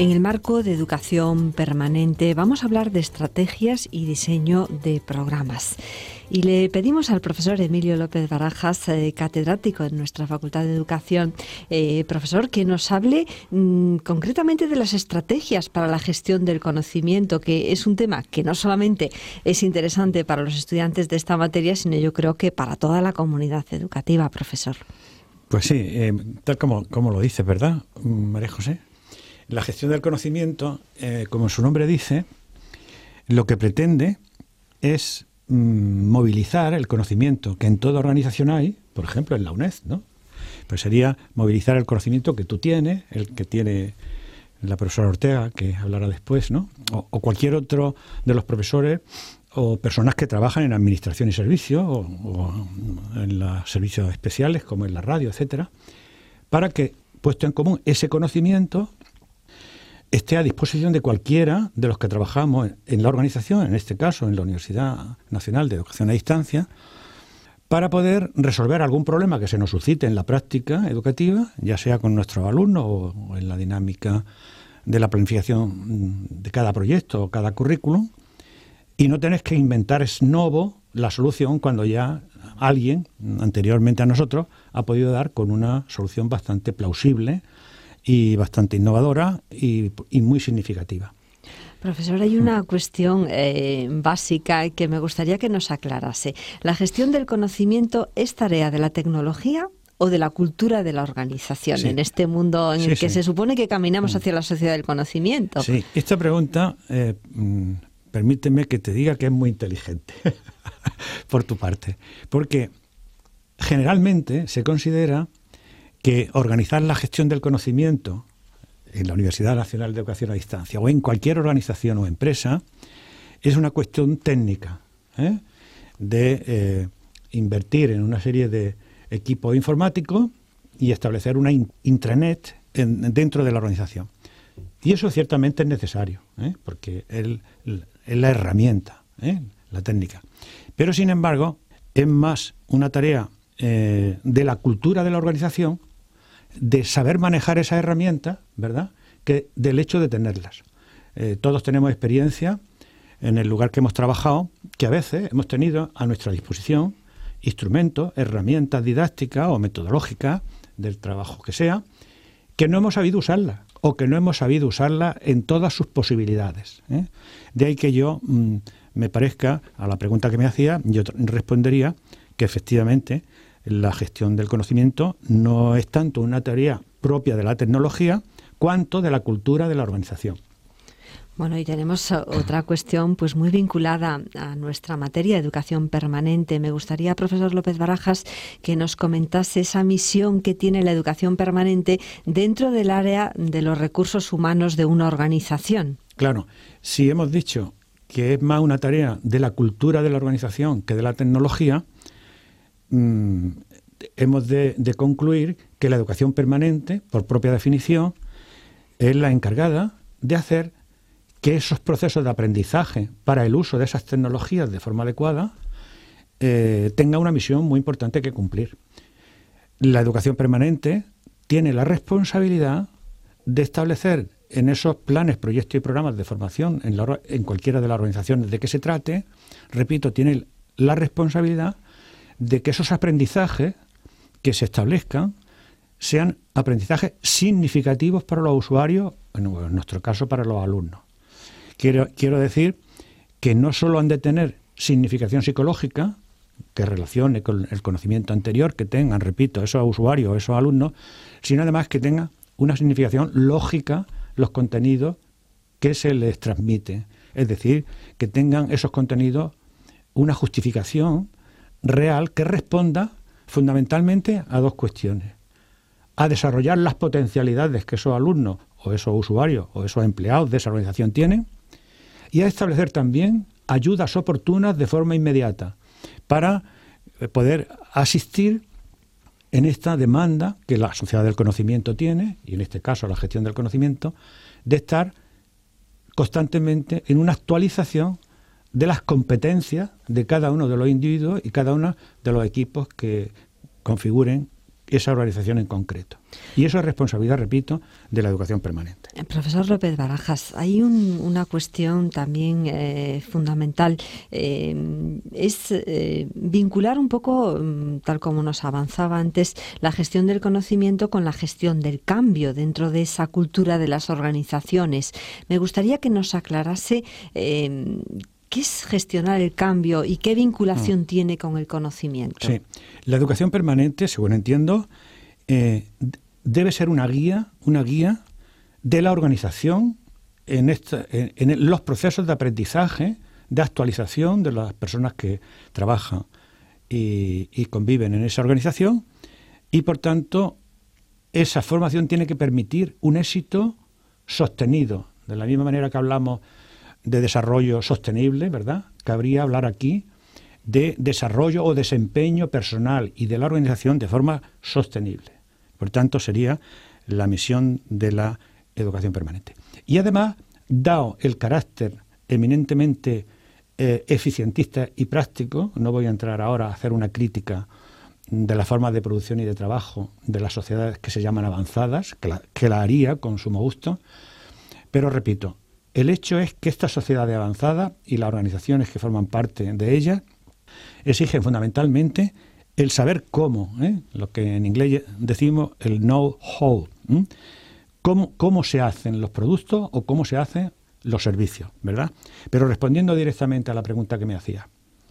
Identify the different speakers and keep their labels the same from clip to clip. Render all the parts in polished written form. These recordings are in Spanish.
Speaker 1: En el marco de educación permanente vamos a hablar de estrategias y diseño de programas. Y le pedimos al profesor Emilio López Barajas, catedrático en nuestra Facultad de Educación, profesor, que nos hable concretamente de las estrategias para la gestión del conocimiento, que es un tema que no solamente es interesante para los estudiantes de esta materia, sino yo creo que para toda la comunidad educativa, profesor.
Speaker 2: Pues sí, tal como lo dice, ¿verdad, María José? La gestión del conocimiento, como su nombre dice, lo que pretende es movilizar el conocimiento que en toda organización hay, por ejemplo en la UNED, ¿no? Pues sería movilizar el conocimiento que tú tienes, el que tiene la profesora Ortega, que hablará después, ¿no? O cualquier otro de los profesores o personas que trabajan en administración y servicios o en los servicios especiales, como en la radio, etcétera, para que, puesto en común ese conocimiento, esté a disposición de cualquiera de los que trabajamos en la organización, en este caso en la Universidad Nacional de Educación a Distancia, para poder resolver algún problema que se nos suscite en la práctica educativa, ya sea con nuestros alumnos o en la dinámica de la planificación de cada proyecto o cada currículum, y no tenés que inventar ex novo la solución cuando ya alguien, anteriormente a nosotros, ha podido dar con una solución bastante plausible y bastante innovadora y muy significativa.
Speaker 1: Profesor, hay una cuestión básica que me gustaría que nos aclarase. ¿La gestión del conocimiento es tarea de la tecnología o de la cultura de la organización, en este mundo en el que se supone que caminamos hacia la sociedad del conocimiento?
Speaker 2: Sí, esta pregunta, permíteme que te diga que es muy inteligente por tu parte, porque generalmente se considera que organizar la gestión del conocimiento en la Universidad Nacional de Educación a Distancia o en cualquier organización o empresa es una cuestión técnica, de invertir en una serie de equipos informáticos y establecer una intranet dentro de la organización. Y eso ciertamente es necesario, porque es la herramienta, la técnica. Pero, sin embargo, es más una tarea de la cultura de la organización, de saber manejar esas herramientas, ¿verdad?, que del hecho de tenerlas. Todos tenemos experiencia en el lugar que hemos trabajado, que a veces hemos tenido a nuestra disposición instrumentos, herramientas didácticas o metodológicas del trabajo que sea, que no hemos sabido usarlas o que no hemos sabido usarlas en todas sus posibilidades. De ahí que yo me parezca, a la pregunta que me hacía, yo respondería que efectivamente la gestión del conocimiento no es tanto una tarea propia de la tecnología cuanto de la cultura de la organización.
Speaker 1: Bueno, y tenemos otra cuestión pues muy vinculada a nuestra materia de educación permanente. Me gustaría, profesor López Barajas, que nos comentase esa misión que tiene la educación permanente dentro del área de los recursos humanos de una organización.
Speaker 2: Claro, si hemos dicho que es más una tarea de la cultura de la organización que de la tecnología, hemos de concluir que la educación permanente, por propia definición, es la encargada de hacer que esos procesos de aprendizaje para el uso de esas tecnologías de forma adecuada tengan una misión muy importante que cumplir. La educación permanente tiene la responsabilidad de establecer en esos planes, proyectos y programas de formación en cualquiera de las organizaciones de que se trate, repito, tiene la responsabilidad de que esos aprendizajes que se establezcan sean aprendizajes significativos para los usuarios, en nuestro caso para los alumnos. Quiero decir que no solo han de tener significación psicológica, que relacione con el conocimiento anterior que tengan, repito, esos usuarios, esos alumnos, sino además que tengan una significación lógica los contenidos que se les transmite. Es decir, que tengan esos contenidos una justificación real que responda fundamentalmente a dos cuestiones: a desarrollar las potencialidades que esos alumnos o esos usuarios o esos empleados de esa organización tienen, y a establecer también ayudas oportunas de forma inmediata para poder asistir en esta demanda que la sociedad del conocimiento tiene, y en este caso la gestión del conocimiento, de estar constantemente en una actualización de las competencias de cada uno de los individuos y cada uno de los equipos que configuren esa organización en concreto. Y eso es responsabilidad, repito, de la educación permanente.
Speaker 1: Profesor López Barajas, hay una cuestión también fundamental, es vincular un poco, tal como nos avanzaba antes, la gestión del conocimiento con la gestión del cambio dentro de esa cultura de las organizaciones. Me gustaría que nos aclarase ¿qué es gestionar el cambio y qué vinculación tiene con el conocimiento?
Speaker 2: Sí, la educación permanente, según entiendo, debe ser una guía de la organización en los procesos de aprendizaje, de actualización de las personas que trabajan y conviven en esa organización, y por tanto esa formación tiene que permitir un éxito sostenido, de la misma manera que hablamos de desarrollo sostenible, ¿verdad? Cabría hablar aquí de desarrollo o desempeño personal y de la organización de forma sostenible. Por tanto, sería la misión de la educación permanente. Y además, dado el carácter eminentemente eficientista y práctico, no voy a entrar ahora a hacer una crítica de las formas de producción y de trabajo de las sociedades que se llaman avanzadas, que la haría con sumo gusto, pero repito, el hecho es que esta sociedad avanzada y las organizaciones que forman parte de ella exigen fundamentalmente el saber cómo, lo que en inglés decimos el know-how, cómo se hacen los productos o cómo se hacen los servicios, ¿verdad? Pero respondiendo directamente a la pregunta que me hacía,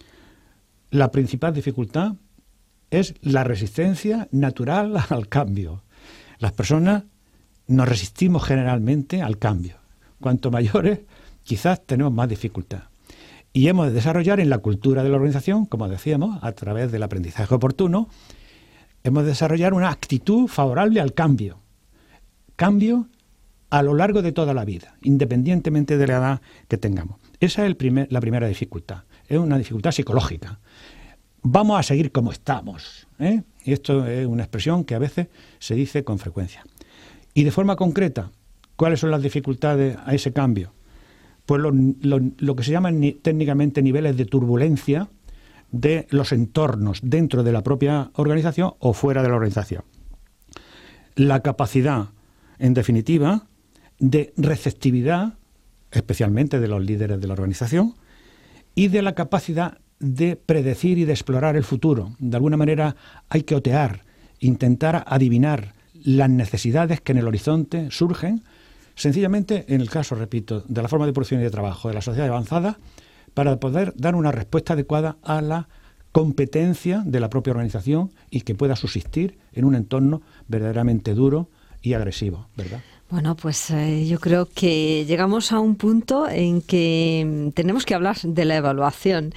Speaker 2: la principal dificultad es la resistencia natural al cambio. Las personas nos resistimos generalmente al cambio. Cuanto mayores, quizás tenemos más dificultad. Y hemos de desarrollar en la cultura de la organización, como decíamos, a través del aprendizaje oportuno, hemos de desarrollar una actitud favorable al cambio. Cambio a lo largo de toda la vida, independientemente de la edad que tengamos. Esa es la primera dificultad. Es una dificultad psicológica. Vamos a seguir como estamos, Y esto es una expresión que a veces se dice con frecuencia. Y de forma concreta, ¿cuáles son las dificultades a ese cambio? Pues lo que se llaman técnicamente niveles de turbulencia de los entornos dentro de la propia organización o fuera de la organización. La capacidad, en definitiva, de receptividad, especialmente de los líderes de la organización, y de la capacidad de predecir y de explorar el futuro. De alguna manera hay que otear, intentar adivinar las necesidades que en el horizonte surgen, sencillamente en el caso, repito, de la forma de producción y de trabajo de la sociedad avanzada, para poder dar una respuesta adecuada a la competencia de la propia organización y que pueda subsistir en un entorno verdaderamente duro y agresivo, ¿verdad?
Speaker 1: Bueno, pues yo creo que llegamos a un punto en que tenemos que hablar de la evaluación.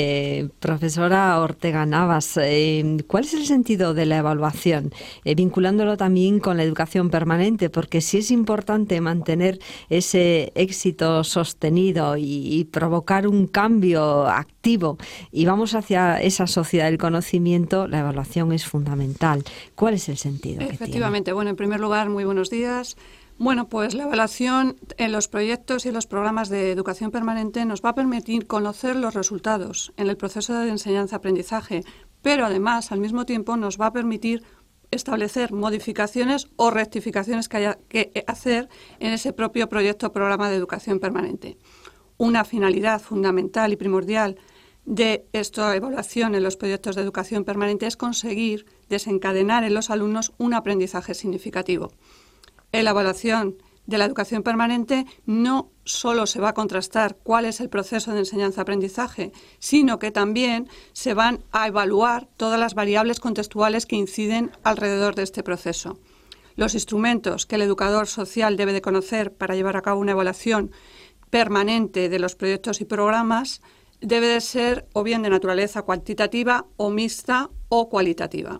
Speaker 1: Profesora Ortega Navas, ¿cuál es el sentido de la evaluación? Vinculándolo también con la educación permanente, porque sí es importante mantener ese éxito sostenido y provocar un cambio activo y vamos hacia esa sociedad del conocimiento, la evaluación es fundamental. ¿Cuál es el sentido que tiene?
Speaker 3: Efectivamente. Bueno, en primer lugar, muy buenos días. Bueno, pues la evaluación en los proyectos y en los programas de educación permanente nos va a permitir conocer los resultados en el proceso de enseñanza-aprendizaje, pero además, al mismo tiempo, nos va a permitir establecer modificaciones o rectificaciones que haya que hacer en ese propio proyecto o programa de educación permanente. Una finalidad fundamental y primordial de esta evaluación en los proyectos de educación permanente es conseguir desencadenar en los alumnos un aprendizaje significativo. En la evaluación de la educación permanente no solo se va a contrastar cuál es el proceso de enseñanza-aprendizaje, sino que también se van a evaluar todas las variables contextuales que inciden alrededor de este proceso. Los instrumentos que el educador social debe de conocer para llevar a cabo una evaluación permanente de los proyectos y programas debe de ser o bien de naturaleza cuantitativa o mixta o cualitativa.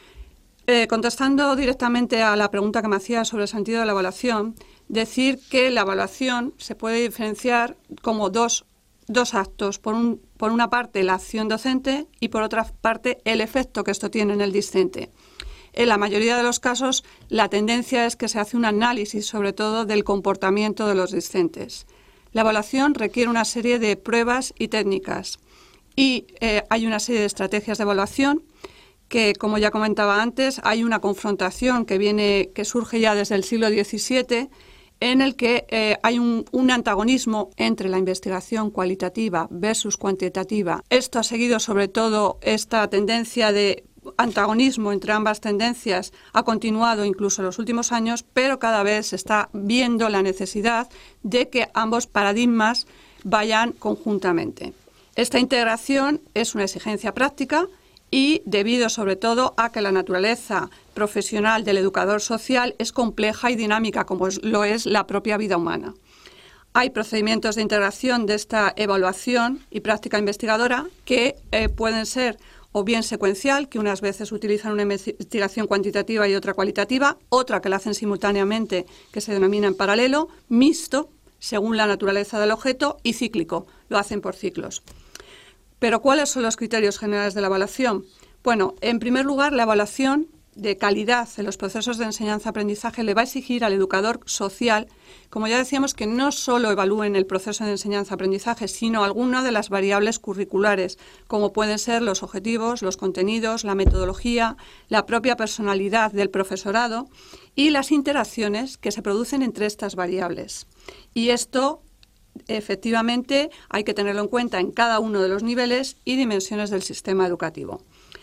Speaker 3: Contestando directamente a la pregunta que me hacía sobre el sentido de la evaluación, decir que la evaluación se puede diferenciar como dos actos. Por una parte, la acción docente y por otra parte, el efecto que esto tiene en el discente. En la mayoría de los casos, la tendencia es que se hace un análisis, sobre todo, del comportamiento de los discentes. La evaluación requiere una serie de pruebas y técnicas y hay una serie de estrategias de evaluación que, como ya comentaba antes, hay una confrontación que surge ya desde el siglo XVII, en el que hay un antagonismo entre la investigación cualitativa versus cuantitativa. Esto ha seguido sobre todo esta tendencia de antagonismo entre ambas tendencias, ha continuado incluso en los últimos años, pero cada vez se está viendo la necesidad de que ambos paradigmas vayan conjuntamente. Esta integración es una exigencia práctica y debido sobre todo a que la naturaleza profesional del educador social es compleja y dinámica, como lo es la propia vida humana. Hay procedimientos de integración de esta evaluación y práctica investigadora que pueden ser o bien secuencial, que unas veces utilizan una investigación cuantitativa y otra cualitativa, otra que la hacen simultáneamente, que se denomina en paralelo, mixto, según la naturaleza del objeto, y cíclico, lo hacen por ciclos. Pero ¿cuáles son los criterios generales de la evaluación? Bueno, en primer lugar, la evaluación de calidad en los procesos de enseñanza-aprendizaje le va a exigir al educador social, como ya decíamos, que no solo evalúen el proceso de enseñanza-aprendizaje, sino alguna de las variables curriculares, como pueden ser los objetivos, los contenidos, la metodología, la propia personalidad del profesorado y las interacciones que se producen entre estas variables. Y esto, efectivamente, hay que tenerlo en cuenta en cada uno de los niveles y dimensiones del sistema educativo.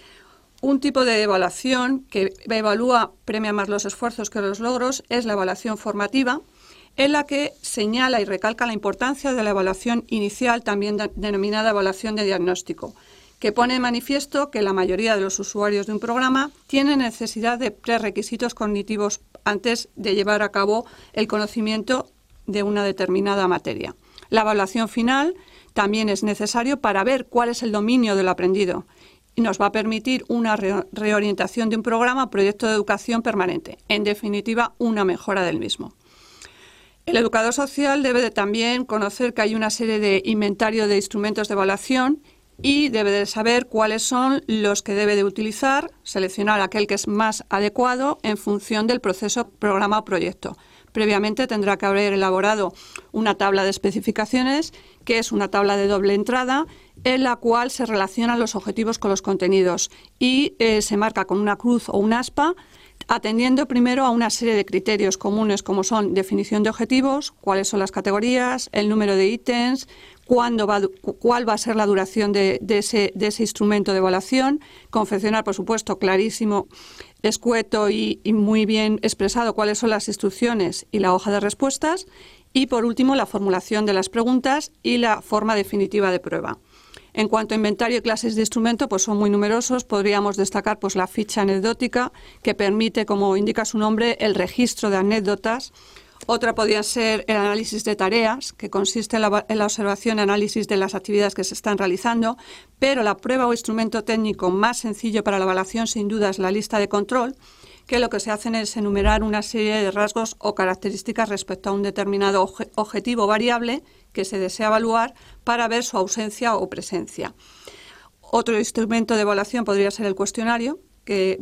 Speaker 3: Un tipo de evaluación que premia más los esfuerzos que los logros es la evaluación formativa, en la que señala y recalca la importancia de la evaluación inicial, también denominada evaluación de diagnóstico, que pone de manifiesto que la mayoría de los usuarios de un programa tienen necesidad de prerequisitos cognitivos antes de llevar a cabo el conocimiento de una determinada materia. La evaluación final también es necesario para ver cuál es el dominio del aprendido y nos va a permitir una reorientación de un programa a proyecto de educación permanente, en definitiva, una mejora del mismo. El educador social debe de también conocer que hay una serie de inventario de instrumentos de evaluación y debe de saber cuáles son los que debe de utilizar, seleccionar aquel que es más adecuado en función del proceso, programa o proyecto. Previamente tendrá que haber elaborado una tabla de especificaciones, que es una tabla de doble entrada, en la cual se relacionan los objetivos con los contenidos y se marca con una cruz o un aspa, atendiendo primero a una serie de criterios comunes como son definición de objetivos, cuáles son las categorías, el número de ítems, cuál va a ser la duración de ese instrumento de evaluación, confeccionar, por supuesto, clarísimo, escueto y muy bien expresado cuáles son las instrucciones y la hoja de respuestas y, por último, la formulación de las preguntas y la forma definitiva de prueba. En cuanto a inventario y clases de instrumento, pues son muy numerosos. Podríamos destacar pues, la ficha anecdótica, que permite, como indica su nombre, el registro de anécdotas. Otra podría ser el análisis de tareas, que consiste en la observación y análisis de las actividades que se están realizando, pero la prueba o instrumento técnico más sencillo para la evaluación, sin duda, es la lista de control, que lo que se hacen es enumerar una serie de rasgos o características respecto a un determinado objetivo variable que se desea evaluar para ver su ausencia o presencia. Otro instrumento de evaluación podría ser el cuestionario, que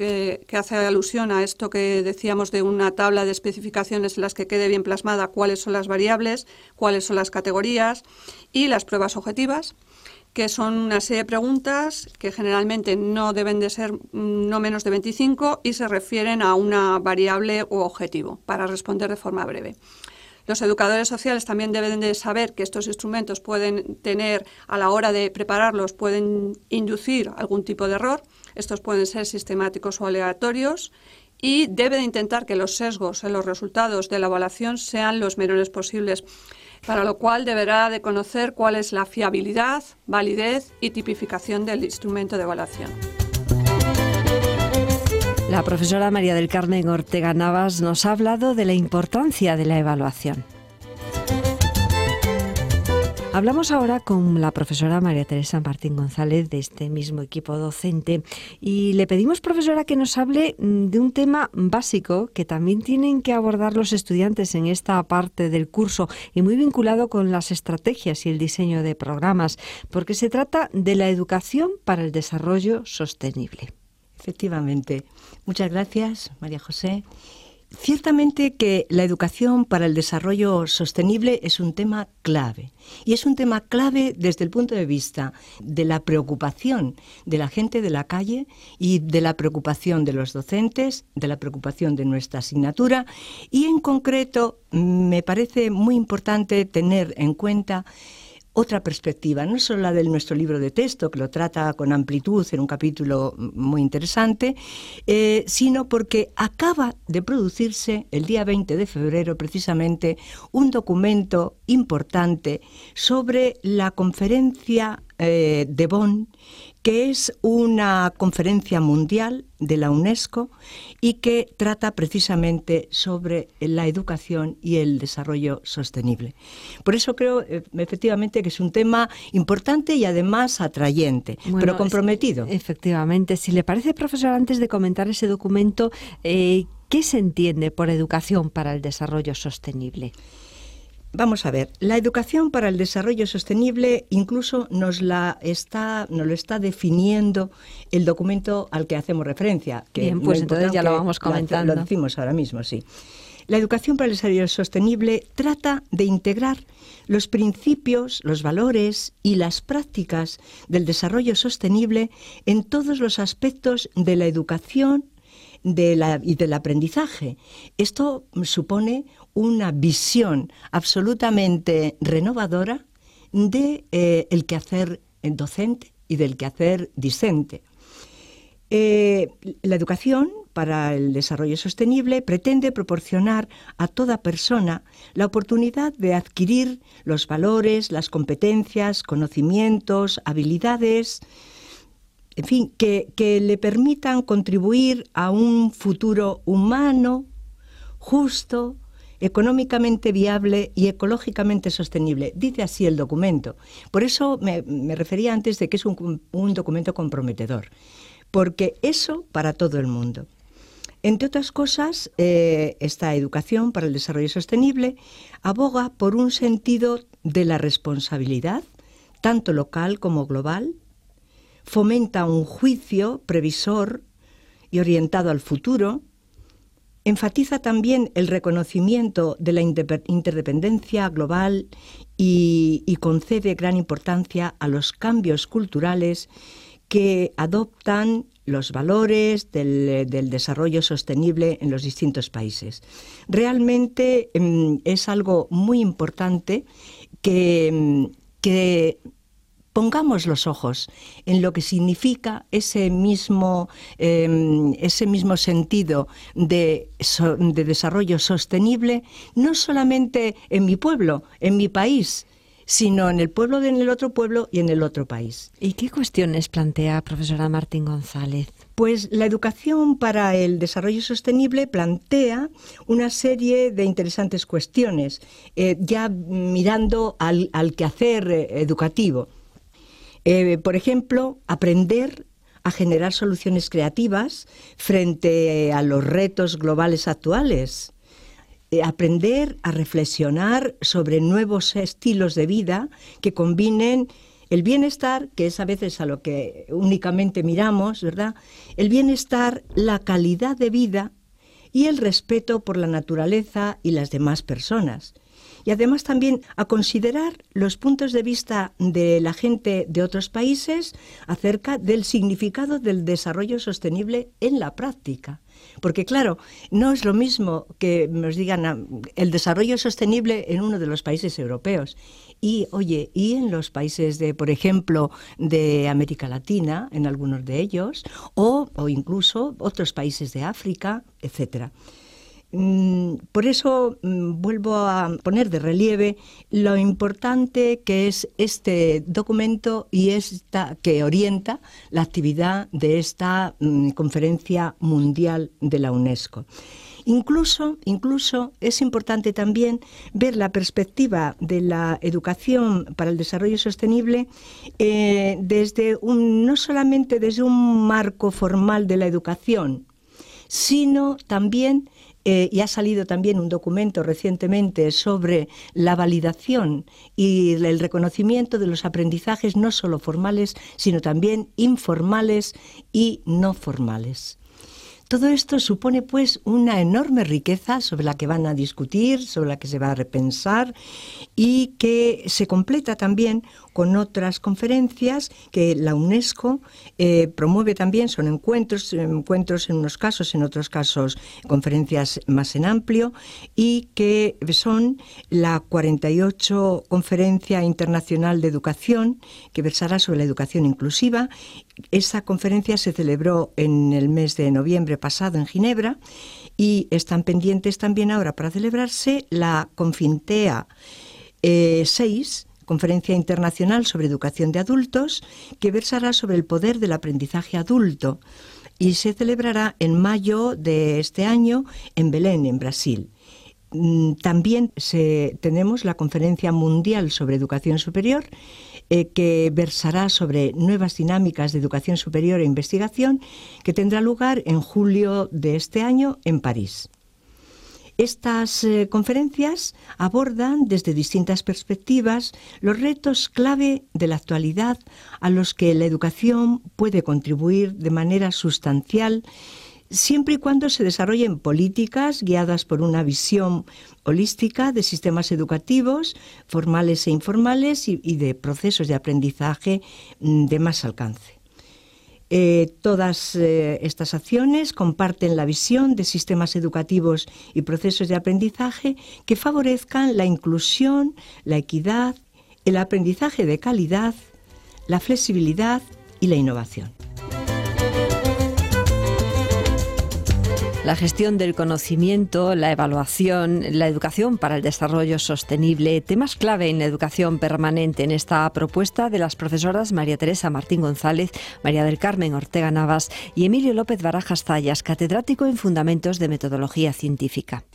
Speaker 3: hace alusión a esto que decíamos de una tabla de especificaciones en las que quede bien plasmada cuáles son las variables, cuáles son las categorías y las pruebas objetivas, que son una serie de preguntas que generalmente no deben de ser no menos de 25 y se refieren a una variable o objetivo para responder de forma breve. Los educadores sociales también deben de saber que estos instrumentos pueden tener, a la hora de prepararlos, pueden inducir algún tipo de error. Estos pueden ser sistemáticos o aleatorios y debe de intentar que los sesgos en los resultados de la evaluación sean los menores posibles, para lo cual deberá de conocer cuál es la fiabilidad, validez y tipificación del instrumento de evaluación.
Speaker 1: La profesora María del Carmen Ortega Navas nos ha hablado de la importancia de la evaluación. Hablamos ahora con la profesora María Teresa Martín González de este mismo equipo docente y le pedimos, profesora, que nos hable de un tema básico que también tienen que abordar los estudiantes en esta parte del curso y muy vinculado con las estrategias y el diseño de programas, porque se trata de la educación para el desarrollo sostenible.
Speaker 4: Efectivamente. Muchas gracias, María José. Ciertamente que la educación para el desarrollo sostenible es un tema clave. Y es un tema clave desde el punto de vista de la preocupación de la gente de la calle y de la preocupación de los docentes, de la preocupación de nuestra asignatura. Y en concreto me parece muy importante tener en cuenta otra perspectiva, no solo la de nuestro libro de texto, que lo trata con amplitud en un capítulo muy interesante, sino porque acaba de producirse el día 20 de febrero precisamente un documento importante sobre la conferencia de Bonn, que es una conferencia mundial de la UNESCO y que trata precisamente sobre la educación y el desarrollo sostenible. Por eso creo efectivamente que es un tema importante y además atrayente, pero comprometido.
Speaker 1: Efectivamente. Si le parece, profesor, antes de comentar ese documento, ¿qué se entiende por educación para el desarrollo sostenible?
Speaker 4: Vamos a ver, la educación para el desarrollo sostenible incluso nos lo está definiendo el documento al que hacemos referencia. Que
Speaker 1: bien, pues entonces ya lo vamos comentando.
Speaker 4: Lo decimos ahora mismo, sí. La educación para el desarrollo sostenible trata de integrar los principios, los valores y las prácticas del desarrollo sostenible en todos los aspectos de la educación y del aprendizaje. Esto supone una visión absolutamente renovadora de el quehacer docente y del quehacer discente. La educación para el desarrollo sostenible pretende proporcionar a toda persona la oportunidad de adquirir los valores, las competencias, conocimientos, habilidades, en fin, que le permitan contribuir a un futuro humano, justo, económicamente viable y ecológicamente sostenible. Dice así el documento. Por eso me refería antes de que es un documento comprometedor, porque eso para todo el mundo. Entre otras cosas, esta educación para el desarrollo sostenible aboga por un sentido de la responsabilidad, tanto local como global, fomenta un juicio previsor y orientado al futuro, enfatiza también el reconocimiento de la interdependencia global y concede gran importancia a los cambios culturales que adoptan los valores del desarrollo sostenible en los distintos países. Realmente es algo muy importante que pongamos los ojos en lo que significa ese mismo sentido de desarrollo sostenible, no solamente en mi pueblo, en mi país, sino en el pueblo, en el otro pueblo y en el otro país.
Speaker 1: ¿Y qué cuestiones plantea, profesora Martín González?
Speaker 4: Pues la educación para el desarrollo sostenible plantea una serie de interesantes cuestiones, ya mirando al quehacer educativo. Por ejemplo, aprender a generar soluciones creativas frente a los retos globales actuales. Aprender a reflexionar sobre nuevos estilos de vida que combinen el bienestar, que es a veces a lo que únicamente miramos, ¿verdad? El bienestar, la calidad de vida y el respeto por la naturaleza y las demás personas. Y además también a considerar los puntos de vista de la gente de otros países acerca del significado del desarrollo sostenible en la práctica. Porque claro, no es lo mismo que nos digan el desarrollo sostenible en uno de los países europeos y en los países por ejemplo, de América Latina, en algunos de ellos, o incluso otros países de África, etcétera. Por eso vuelvo a poner de relieve lo importante que es este documento y que orienta la actividad de esta conferencia mundial de la UNESCO. Incluso es importante también ver la perspectiva de la educación para el desarrollo sostenible no solamente desde un marco formal de la educación, sino también y ha salido también un documento recientemente sobre la validación y el reconocimiento de los aprendizajes no solo formales, sino también informales y no formales. Todo esto supone pues una enorme riqueza sobre la que van a discutir, sobre la que se va a repensar y que se completa también con otras conferencias que la UNESCO promueve también. Son encuentros en unos casos, en otros casos conferencias más en amplio, y que son la 48 Conferencia Internacional de Educación, que versará sobre la educación inclusiva. Esa conferencia se celebró en el mes de noviembre pasado en Ginebra y están pendientes también ahora para celebrarse la Confintea 6, Conferencia Internacional sobre Educación de Adultos, que versará sobre el poder del aprendizaje adulto y se celebrará en mayo de este año en Belén, en Brasil. También tenemos la Conferencia Mundial sobre Educación Superior, que versará sobre nuevas dinámicas de educación superior e investigación, que tendrá lugar en julio de este año en París. Estas conferencias abordan desde distintas perspectivas los retos clave de la actualidad a los que la educación puede contribuir de manera sustancial, siempre y cuando se desarrollen políticas guiadas por una visión holística de sistemas educativos, formales e informales, y de procesos de aprendizaje de más alcance. Todas estas acciones comparten la visión de sistemas educativos y procesos de aprendizaje que favorezcan la inclusión, la equidad, el aprendizaje de calidad, la flexibilidad y la innovación.
Speaker 1: La gestión del conocimiento, la evaluación, la educación para el desarrollo sostenible, temas clave en la educación permanente en esta propuesta de las profesoras María Teresa Martín González, María del Carmen Ortega Navas y Emilio López Barajas Zayas, catedrático en Fundamentos de Metodología Científica.